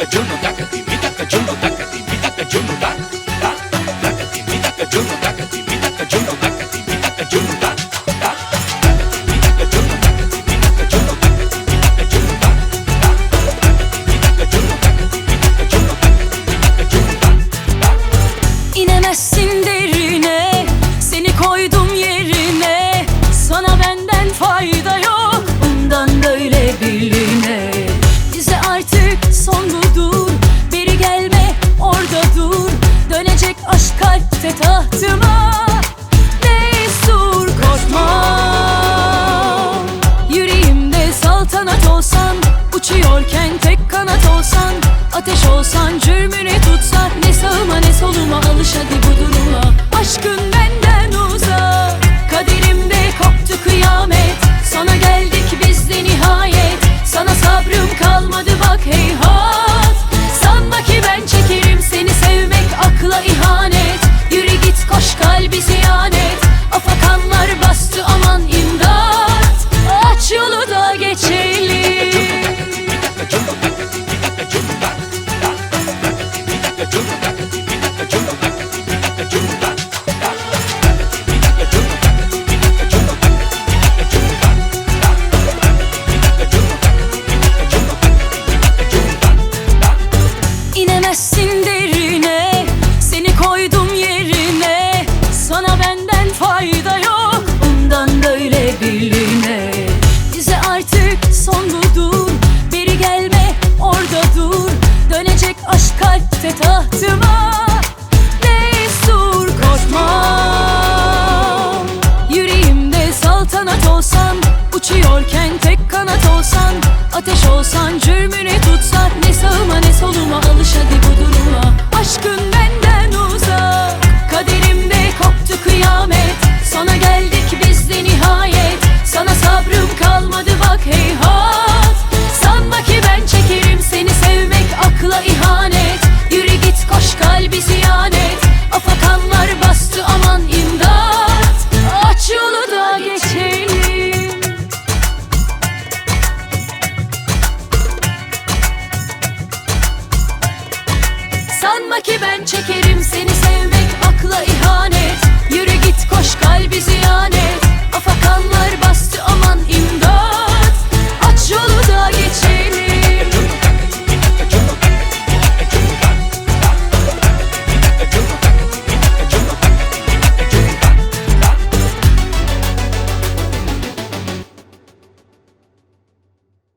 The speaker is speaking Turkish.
İnemezsin derine, seni koydum yerine. Sana benden fayda yok, bundan böyle birliğine. Bize artık son budur, beri gelme orada dur. Dönecek aşk kalpte tahtıma, destur korkma. Yüreğimde saltanat olsan, uçuyorken tek kanat olsan, ateş olsan cürmüne tutsak, ne sağıma ne soluma alış hadi bu duruma. Aşkın benden uzak, kaderimde koptu kıyamet. Sana geldik biz de nihayet, sana sabrım kalmadı bak heyhat. Sanma ki ben çekerim seni, sevmek akla ihanet. Yürü git koş kalbi ziyanet, afakanlar bastı aman imdat. Aç yolu da geçelim. İnemezsin derine, seni koydum yerine. Sana benden fayda yok, bundan böyle birliğine. Bize artık son budur, beri gelme orada dur. Dönecek aşk kalpte tahtıma, destur korkma. Yüreğimde saltanat olsan, uçuyorken tek kanat olsan, ateş olsan cürmüne tutsak, ne sağıma ne soluma alış hadi bu duruma. Aşkın benden uzak, kaderimde koptu kıyamet. Sana geldik biz de nihayet, sana sabrım kalmadı bak heyhat. Sanma ki ben çekerim seni, sevmek akla ihanet. Yürü git koş kalbi ziyanet, afakanlar bastı aman imdat. Aç yolu da geçelim. Sanma ki ben çekerim seni, sevmek akla ihanet. Yürü git koş kalbi ziyanet, afakanlar